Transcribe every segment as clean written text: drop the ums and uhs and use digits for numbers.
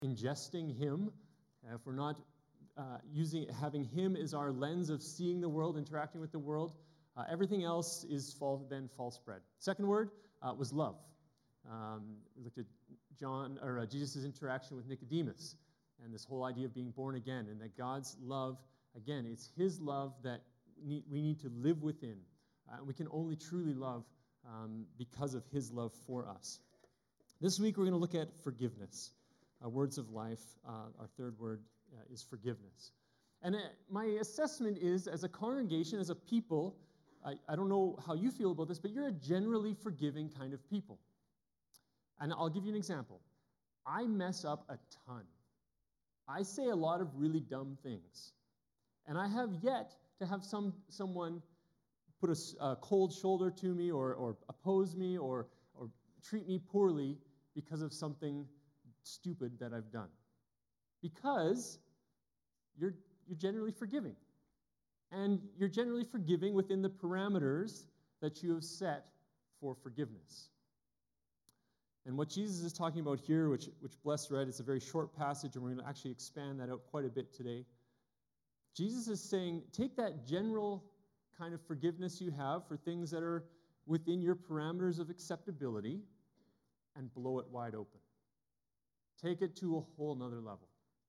ingesting Him, if we're not having Him as our lens of seeing the world, interacting with the world, everything else is then false bread. Second word was love. We looked at Jesus' interaction with Nicodemus and this whole idea of being born again, and that God's love, again, it's His love that we need to live within. We can only truly love because of His love for us. This week we're going to look at forgiveness. Words of life, our third word is forgiveness. And my assessment is, as a congregation, as a people, I don't know how you feel about this, but you're a generally forgiving kind of people. And I'll give you an example. I mess up a ton. I say a lot of really dumb things. And I have yet to have someone put a cold shoulder to me or oppose me or treat me poorly because of something stupid that I've done. Because you're generally forgiving. And you're generally forgiving within the parameters that you have set for forgiveness. And what Jesus is talking about here, which Bless read, it's a very short passage, and we're going to actually expand that out quite a bit today. Jesus is saying, take that general kind of forgiveness you have for things that are within your parameters of acceptability and blow it wide open. Take it to a whole nother level.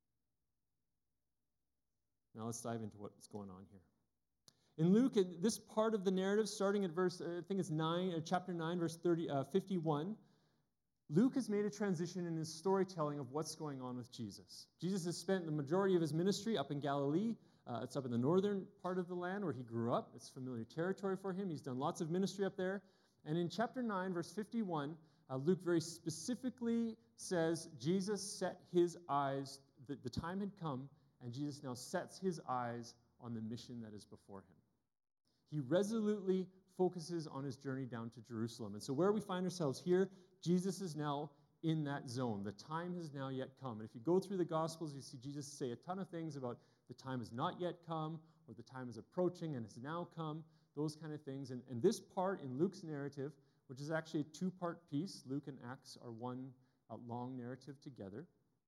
Now let's dive into what's going on here. In Luke, in this part of the narrative, starting at chapter 9, verse 51, Luke has made a transition in his storytelling of what's going on with Jesus. Jesus has spent the majority of his ministry up in Galilee. It's up in the northern part of the land where he grew up. It's familiar territory for him. He's done lots of ministry up there. And in chapter 9, verse 51, Luke very specifically says Jesus set his eyes, the time had come, and Jesus now sets his eyes on the mission that is before him. He resolutely focuses on his journey down to Jerusalem. And so where we find ourselves here, Jesus is now in that zone. The time has now yet come. And if you go through the Gospels, you see Jesus say a ton of things about the time has not yet come, or the time is approaching and has now come, those kind of things. And this part in Luke's narrative, which is actually a two-part piece, Luke and Acts are one long narrative together.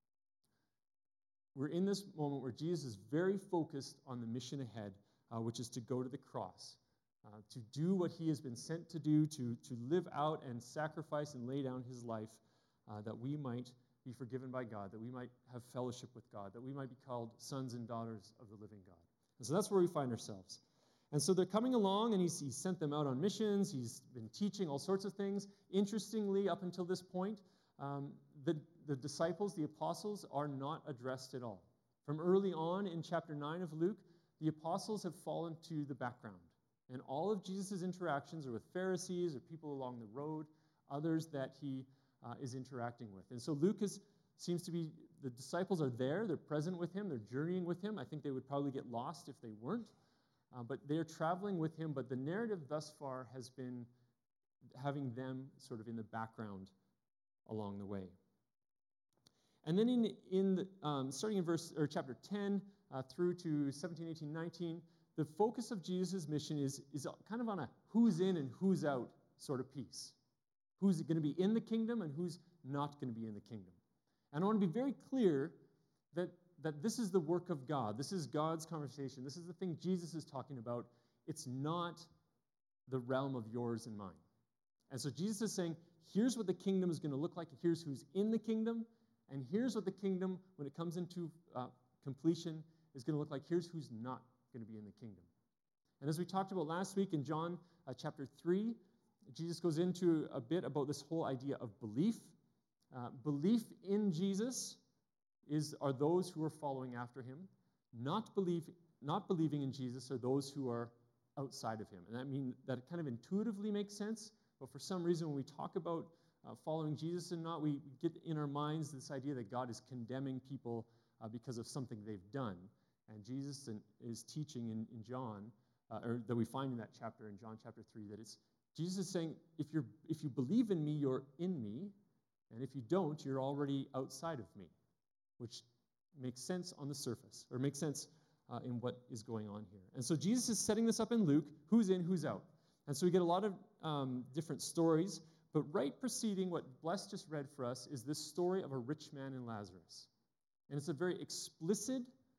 We're in this moment where Jesus is very focused on the mission ahead, which is to go to the cross, to do what he has been sent to do, to live out and sacrifice and lay down his life, that we might be forgiven by God, that we might have fellowship with God, that we might be called sons and daughters of the living God. And so that's where we find ourselves. And so they're coming along, and he's sent them out on missions. He's been teaching all sorts of things. Interestingly, up until this point, the disciples, the apostles, are not addressed at all. From early on in chapter 9 of Luke, the apostles have fallen to the background. And all of Jesus' interactions are with Pharisees or people along the road, others that he is interacting with. And so Luke seems to be, the disciples are there, they're present with him, they're journeying with him. I think they would probably get lost if they weren't. But they're traveling with him, but the narrative thus far has been having them sort of in the background along the way. And then starting in chapter 10 through to 17, 18, 19, the focus of Jesus' mission is kind of on a who's in and who's out sort of piece. Who's going to be in the kingdom and who's not going to be in the kingdom. And I want to be very clear that this is the work of God. This is God's conversation. This is the thing Jesus is talking about. It's not the realm of yours and mine. And so Jesus is saying, here's what the kingdom is going to look like. Here's who's in the kingdom. And here's what the kingdom, when it comes into completion, is going to look like. Here's who's not going to be in the kingdom. And as we talked about last week in John chapter 3, Jesus goes into a bit about this whole idea of belief. Belief in Jesus are those who are following after him. Not believing in Jesus are those who are outside of him. And that kind of intuitively makes sense, but for some reason when we talk about following Jesus and not, we get in our minds this idea that God is condemning people because of something they've done. And Jesus is teaching in John, or that we find in that chapter, in John chapter 3, that Jesus is saying, if you believe in me, you're in me, and if you don't, you're already outside of me, which makes sense on the surface, or makes sense in what is going on here. And so Jesus is setting this up in Luke, who's in, who's out. And so we get a lot of different stories, but right preceding what Bless just read for us is this story of a rich man and Lazarus. And it's a very explicit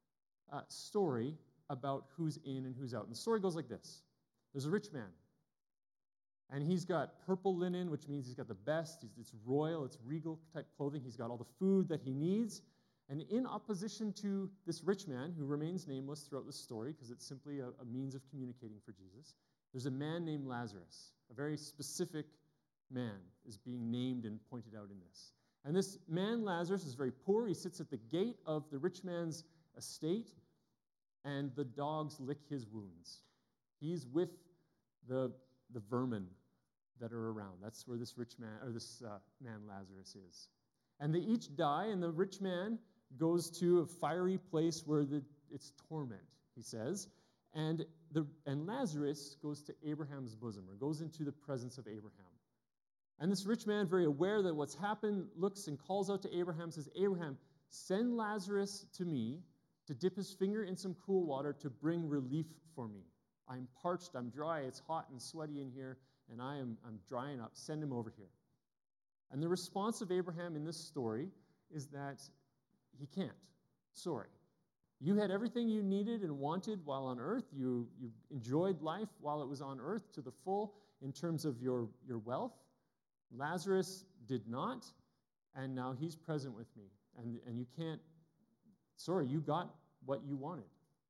story about who's in and who's out. And the story goes like this. There's a rich man. And he's got purple linen, which means he's got the best. It's royal, it's regal type clothing. He's got all the food that he needs. And in opposition to this rich man, who remains nameless throughout the story, because it's simply a means of communicating for Jesus, there's a man named Lazarus. A very specific man is being named and pointed out in this. And this man, Lazarus, is very poor. He sits at the gate of the rich man's estate, and the dogs lick his wounds. He's with the vermin that are around. That's where this rich man, or this man Lazarus is. And they each die, and the rich man goes to a fiery place where it's torment, he says. And Lazarus goes to Abraham's bosom, or goes into the presence of Abraham. And this rich man, very aware that what's happened, looks and calls out to Abraham, says, Abraham, send Lazarus to me to dip his finger in some cool water to bring relief for me. I'm parched, I'm dry, it's hot and sweaty in here, and I'm drying up. Send him over here. And the response of Abraham in this story is that he can't. Sorry. You had everything you needed and wanted while on earth. You enjoyed life while it was on earth to the full in terms of your wealth. Lazarus did not, and now he's present with me. And you can't, sorry, you got what you wanted.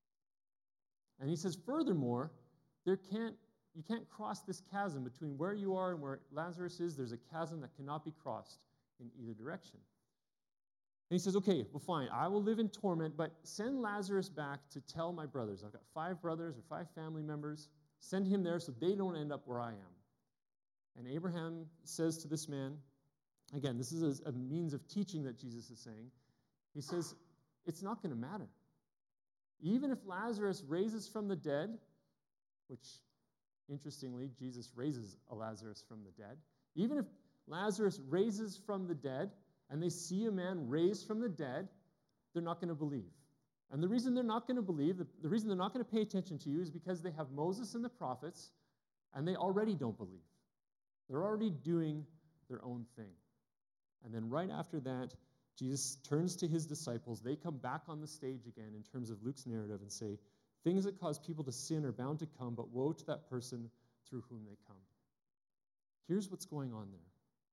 And he says, furthermore, you can't cross this chasm between where you are and where Lazarus is. There's a chasm that cannot be crossed in either direction. And he says, okay, well, fine, I will live in torment, but send Lazarus back to tell my brothers. I've got 5 brothers or 5 family members. Send him there so they don't end up where I am. And Abraham says to this man, again, this is a means of teaching that Jesus is saying. He says, it's not going to matter. Even if Lazarus raises from the dead, which, interestingly, Jesus raises a Lazarus from the dead. Even if Lazarus raises from the dead, and they see a man raised from the dead, they're not going to believe. And the reason they're not going to believe, the reason they're not going to pay attention to you is because they have Moses and the prophets, and they already don't believe. They're already doing their own thing. And then right after that, Jesus turns to his disciples. They come back on the stage again in terms of Luke's narrative and say, things that cause people to sin are bound to come, but woe to that person through whom they come. Here's what's going on there.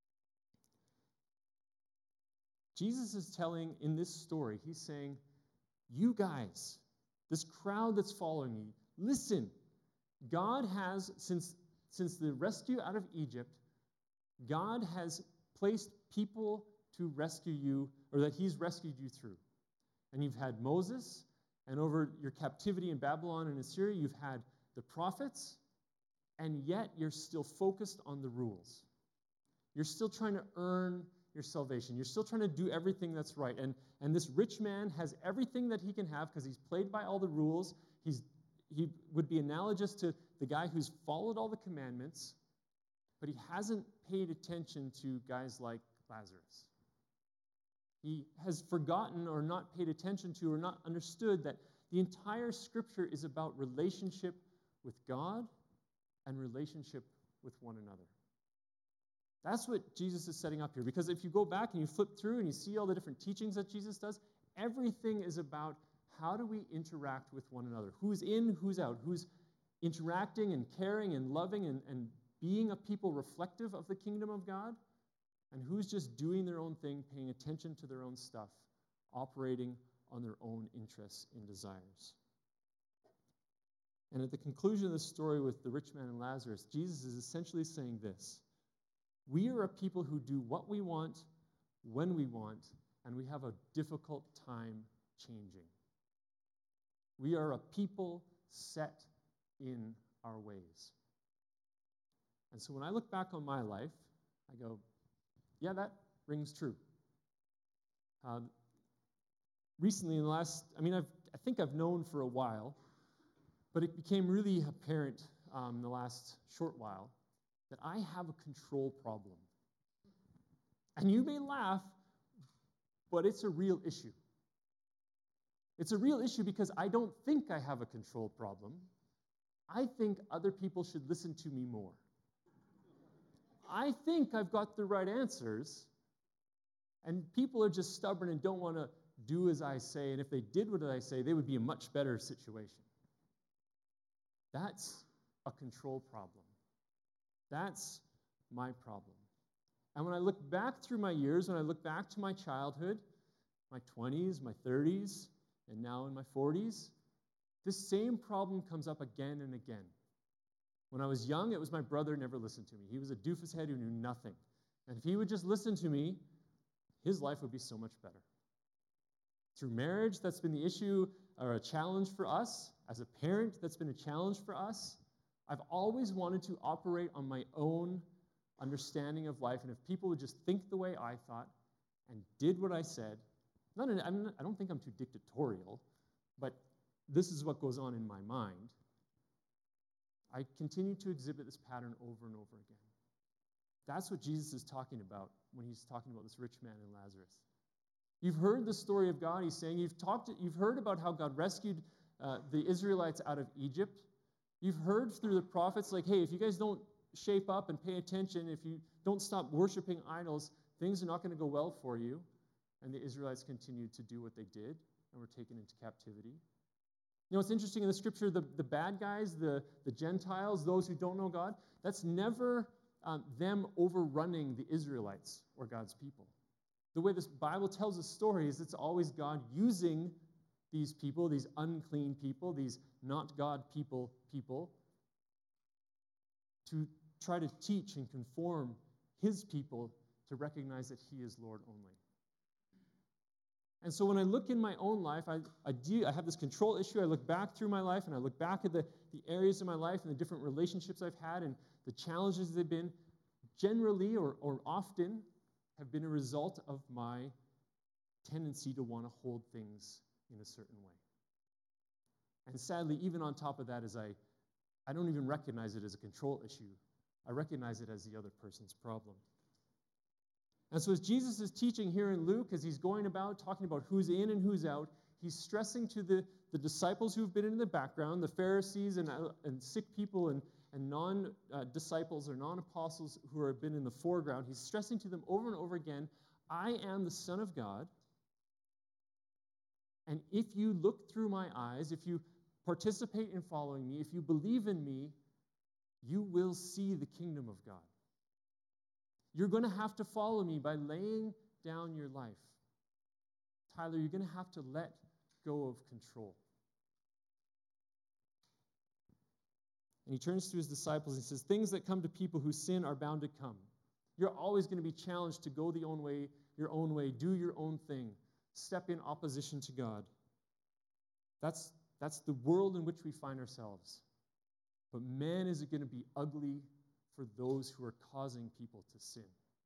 Jesus is telling in this story, he's saying, you guys, this crowd that's following me, listen, God has, since the rescue out of Egypt, God has placed people to rescue you, or that he's rescued you through. And you've had Moses, and over your captivity in Babylon and Assyria, you've had the prophets, and yet you're still focused on the rules. You're still trying to earn your salvation. You're still trying to do everything that's right. And this rich man has everything that he can have because he's played by all the rules. He would be analogous to the guy who's followed all the commandments, but he hasn't paid attention to guys like Lazarus. He has forgotten or not paid attention to or not understood that the entire Scripture is about relationship with God and relationship with one another. That's what Jesus is setting up here. Because if you go back and you flip through and you see all the different teachings that Jesus does, everything is about how do we interact with one another. Who's in, who's out. Who's interacting and caring and loving and being a people reflective of the kingdom of God. And who's just doing their own thing, paying attention to their own stuff, operating on their own interests and desires. And at the conclusion of the story with the rich man and Lazarus, Jesus is essentially saying this. We are a people who do what we want, when we want, and we have a difficult time changing. We are a people set in our ways. And so when I look back on my life, I go, yeah, that rings true. Recently, in the last, I think I've known for a while, but it became really apparent in the last short while that I have a control problem. And you may laugh, but it's a real issue. It's a real issue because I don't think I have a control problem. I think other people should listen to me more. I think I've got the right answers, and people are just stubborn and don't want to do as I say, and if they did what I say, they would be a much better situation. That's a control problem. That's my problem. And when I look back through my years, when I look back to my childhood, my 20s, my 30s, and now in my 40s, this same problem comes up again and again. When I was young, it was my brother never listened to me. He was a doofus head who knew nothing. And if he would just listen to me, his life would be so much better. Through marriage, that's been the issue or a challenge for us. As a parent, that's been a challenge for us. I've always wanted to operate on my own understanding of life, and if people would just think the way I thought and did what I said, I don't think I'm too dictatorial, but this is what goes on in my mind. I continue to exhibit this pattern over and over again. That's what Jesus is talking about when he's talking about this rich man and Lazarus. You've heard the story of God. He's saying you've heard about how God rescued the Israelites out of Egypt. You've heard through the prophets, like, hey, if you guys don't shape up and pay attention, if you don't stop worshiping idols, things are not going to go well for you. And the Israelites continued to do what they did and were taken into captivity. You know, it's interesting in the scripture, the bad guys, the Gentiles, those who don't know God, that's never them overrunning the Israelites or God's people. The way this Bible tells a story is it's always God using these people, these unclean people, these not God people, to try to teach and conform his people to recognize that he is Lord only. And so when I look in my own life, I have this control issue. I look back through my life, and I look back at the areas of my life and the different relationships I've had and the challenges they've been, generally or often have been a result of my tendency to want to hold things in a certain way. And sadly, even on top of that, I don't even recognize it as a control issue. I recognize it as the other person's problem. And so as Jesus is teaching here in Luke, as he's going about talking about who's in and who's out, he's stressing to the disciples who've been in the background, the Pharisees and sick people and non-disciples or non-apostles who have been in the foreground. He's stressing to them over and over again, I am the Son of God. And if you look through my eyes, if you participate in following me, if you believe in me, you will see the kingdom of God. You're going to have to follow me by laying down your life. Tyler, you're going to have to let go of control. And he turns to his disciples and says, things that come to people who sin are bound to come. You're always going to be challenged to go your own way, do your own thing, step in opposition to God. That's the world in which we find ourselves. But man, is it going to be ugly for those who are causing people to sin.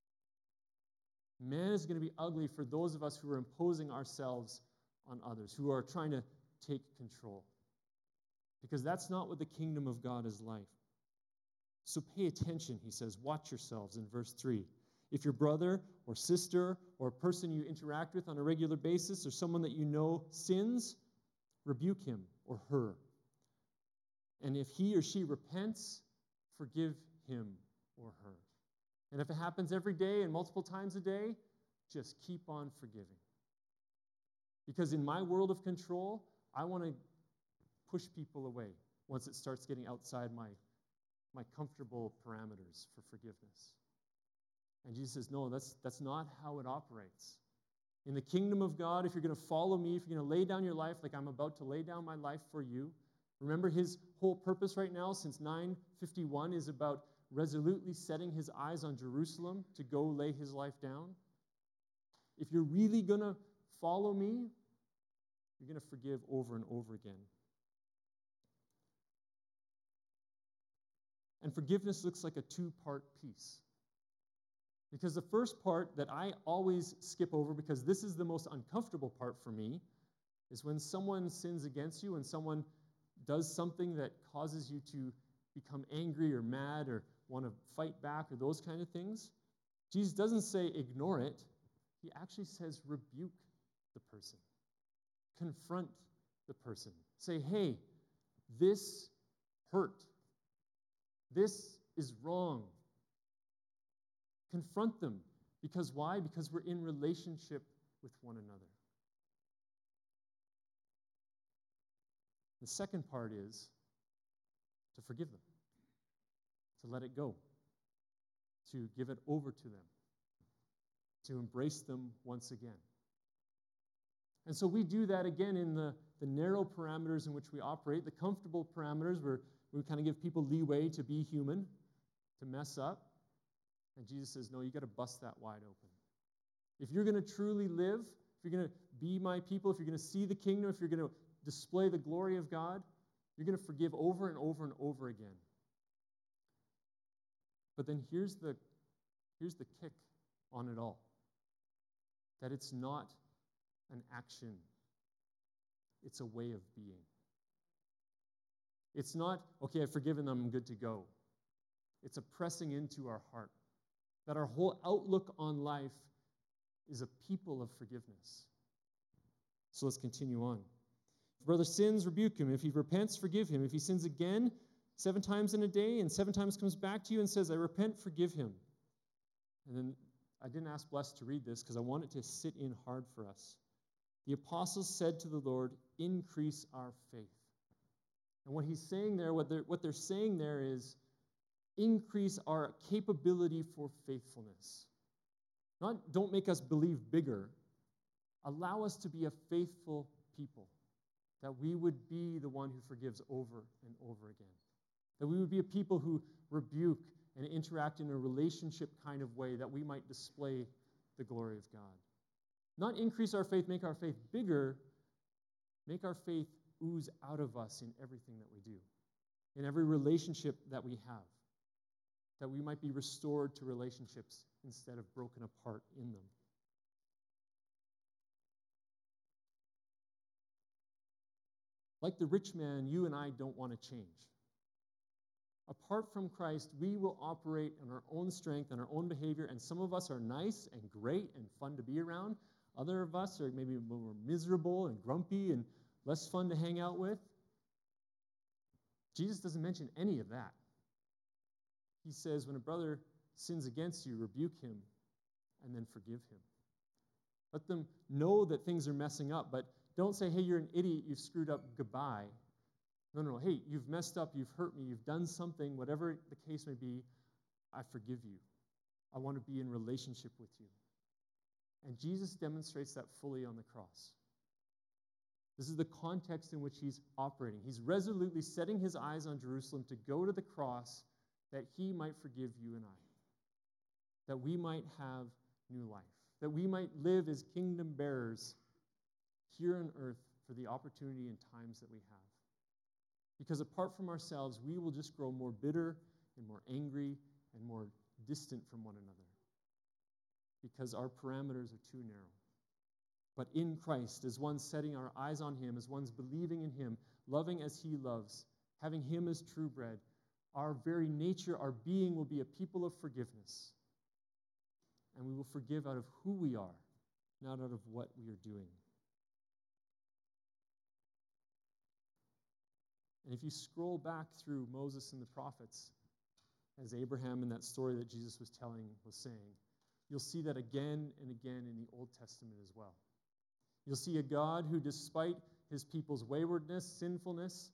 Man is going to be ugly for those of us who are imposing ourselves on others, who are trying to take control. Because that's not what the kingdom of God is like. So pay attention, he says. Watch yourselves in verse 3. If your brother or sister or a person you interact with on a regular basis or someone that you know sins, rebuke him or her. And if he or she repents, forgive him or her. And if it happens every day and multiple times a day, just keep on forgiving. Because in my world of control, I want to push people away once it starts getting outside my comfortable parameters for forgiveness. And Jesus says, no, that's not how it operates. In the kingdom of God, if you're going to follow me, if you're going to lay down your life like I'm about to lay down my life for you, remember his whole purpose right now since 9:51 is about resolutely setting his eyes on Jerusalem to go lay his life down. If you're really going to follow me, you're going to forgive over and over again. And forgiveness looks like a two-part piece. Because the first part that I always skip over, because this is the most uncomfortable part for me, is when someone sins against you, when someone does something that causes you to become angry or mad or want to fight back or those kind of things. Jesus doesn't say ignore it. He actually says rebuke the person. Confront the person. Say, hey, this hurt. This is wrong. Confront them. Because why? Because we're in relationship with one another. The second part is to forgive them, to let it go, to give it over to them, to embrace them once again. And so we do that again in the narrow parameters in which we operate, the comfortable parameters where we kind of give people leeway to be human, to mess up. And Jesus says, no, you got to bust that wide open. If you're going to truly live, if you're going to be my people, if you're going to see the kingdom, if you're going to display the glory of God, you're going to forgive over and over and over again. But then here's the kick on it all. That it's not an action. It's a way of being. It's not, okay, I've forgiven them, I'm good to go. It's a pressing into our heart. That our whole outlook on life is a people of forgiveness. So let's continue on. If brother sins, rebuke him. If he repents, forgive him. If he sins again 7 times in a day and 7 times comes back to you and says, I repent, forgive him. And then I didn't ask Bless to read this because I want it to sit in hard for us. The apostles said to the Lord, increase our faith. And what he's saying there, what they're saying there is, increase our capability for faithfulness. Not don't make us believe bigger. Allow us to be a faithful people. That we would be the one who forgives over and over again. That we would be a people who rebuke and interact in a relationship kind of way that we might display the glory of God. Not increase our faith, make our faith bigger, make our faith ooze out of us in everything that we do, in every relationship that we have, that we might be restored to relationships instead of broken apart in them. Like the rich man, you and I don't want to change. Apart from Christ, we will operate on our own strength and our own behavior, and some of us are nice and great and fun to be around. Other of us are maybe more miserable and grumpy and less fun to hang out with. Jesus doesn't mention any of that. He says, when a brother sins against you, rebuke him and then forgive him. Let them know that things are messing up, but don't say, hey, you're an idiot, you've screwed up, goodbye. No. Hey, you've messed up, you've hurt me, you've done something, whatever the case may be, I forgive you. I want to be in relationship with you. And Jesus demonstrates that fully on the cross. This is the context in which he's operating. He's resolutely setting his eyes on Jerusalem to go to the cross that he might forgive you and I. That we might have new life. That we might live as kingdom bearers here on earth for the opportunity and times that we have. Because apart from ourselves, we will just grow more bitter and more angry and more distant from one another. Because our parameters are too narrow. But in Christ, as one setting our eyes on him, as one's believing in him, loving as he loves, having him as true bread, our very nature, our being will be a people of forgiveness. And we will forgive out of who we are, not out of what we are doing. And if you scroll back through Moses and the prophets, as Abraham in that story that Jesus was telling was saying, you'll see that again and again in the Old Testament as well. You'll see a God who, despite his people's waywardness, sinfulness,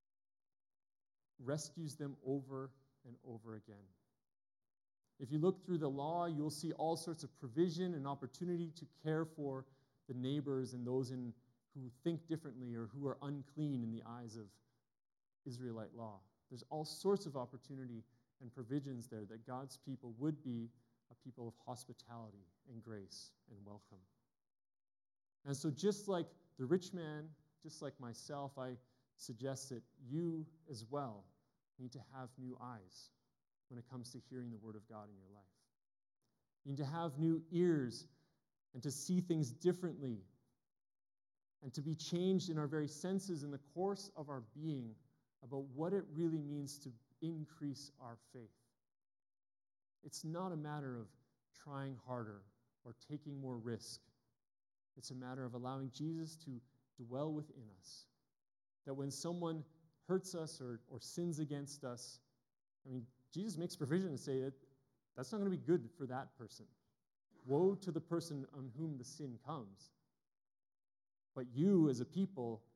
rescues them over and over again. If you look through the law, you'll see all sorts of provision and opportunity to care for the neighbors and those who think differently or who are unclean in the eyes of Israelite law. There's all sorts of opportunity and provisions there that God's people would be a people of hospitality and grace and welcome. And so just like the rich man, just like myself, I suggest that you as well need to have new eyes when it comes to hearing the word of God in your life. You need to have new ears and to see things differently and to be changed in our very senses in the course of our being about what it really means to increase our faith. It's not a matter of trying harder or taking more risk. It's a matter of allowing Jesus to dwell within us. That when someone hurts us or sins against us, Jesus makes provision to say that that's not going to be good for that person. Woe to the person on whom the sin comes. But you as a people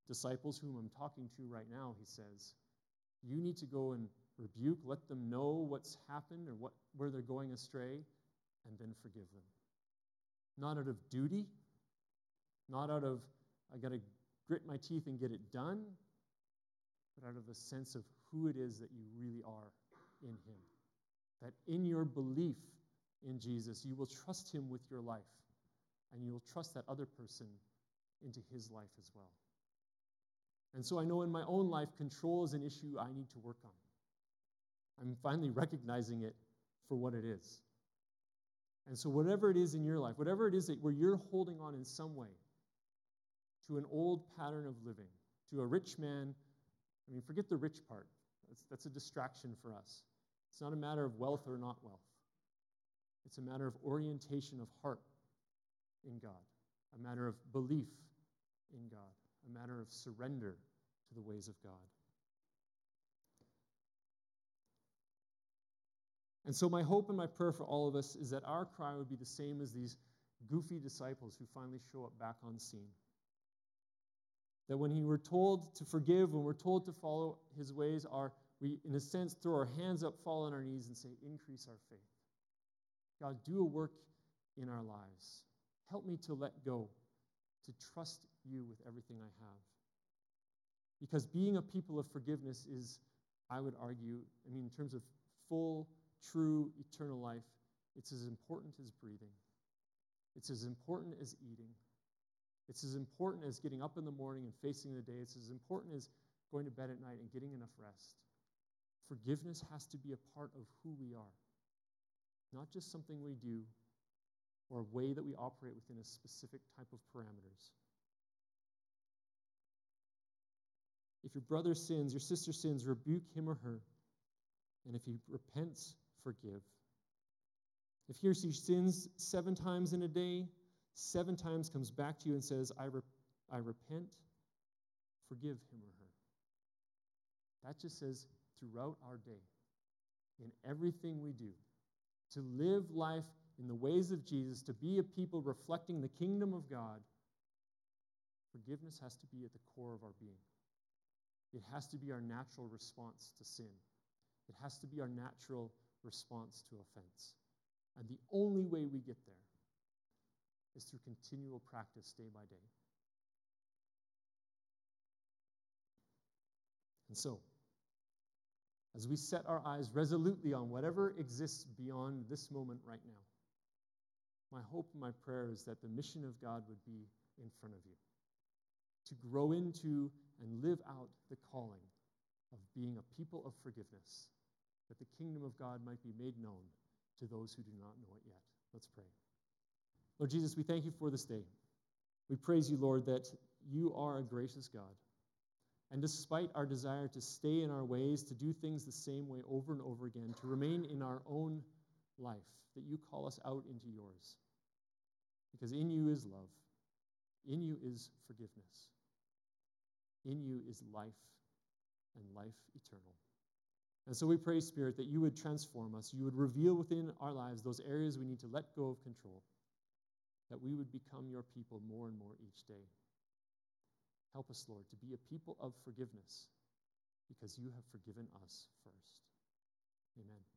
disciples whom I'm talking to right now, he says, you need to go and rebuke, let them know what's happened or where they're going astray, and then forgive them. Not out of duty, not out of, I got to grit my teeth and get it done, but out of a sense of who it is that you really are in him. That in your belief in Jesus, you will trust him with your life, and you will trust that other person into his life as well. And so I know in my own life, control is an issue I need to work on. I'm finally recognizing it for what it is. And so whatever it is in your life, whatever it is that where you're holding on in some way to an old pattern of living, to a rich man, forget the rich part. That's a distraction for us. It's not a matter of wealth or not wealth. It's a matter of orientation of heart in God, a matter of belief in God, a matter of surrender to the ways of God. And so my hope and my prayer for all of us is that our cry would be the same as these goofy disciples who finally show up back on scene. That when we're told to forgive, when we're told to follow his ways, we, in a sense, throw our hands up, fall on our knees, and say, increase our faith. God, do a work in our lives. Help me to let go, to trust you with everything I have. Because being a people of forgiveness is, I would argue, in terms of full, true, eternal life, it's as important as breathing. It's as important as eating. It's as important as getting up in the morning and facing the day. It's as important as going to bed at night and getting enough rest. Forgiveness has to be a part of who we are, not just something we do or a way that we operate within a specific type of parameters. If your brother sins, your sister sins, rebuke him or her. And if he repents, forgive. If he or she sins 7 times in a day, 7 times comes back to you and says, I repent, forgive him or her. That just says throughout our day, in everything we do, to live life in the ways of Jesus, to be a people reflecting the kingdom of God, forgiveness has to be at the core of our being. It has to be our natural response to sin. It has to be our natural response to offense. And the only way we get there is through continual practice day by day. And so, as we set our eyes resolutely on whatever exists beyond this moment right now, my hope and my prayer is that the mission of God would be in front of you, to grow into and live out the calling of being a people of forgiveness, that the kingdom of God might be made known to those who do not know it yet. Let's pray. Lord Jesus, we thank you for this day. We praise you, Lord, that you are a gracious God. And despite our desire to stay in our ways, to do things the same way over and over again, to remain in our own life, that you call us out into yours. Because in you is love. In you is forgiveness. In you is life and life eternal. And so we pray, Spirit, that you would transform us. You would reveal within our lives those areas we need to let go of control, that we would become your people more and more each day. Help us, Lord, to be a people of forgiveness because you have forgiven us first. Amen.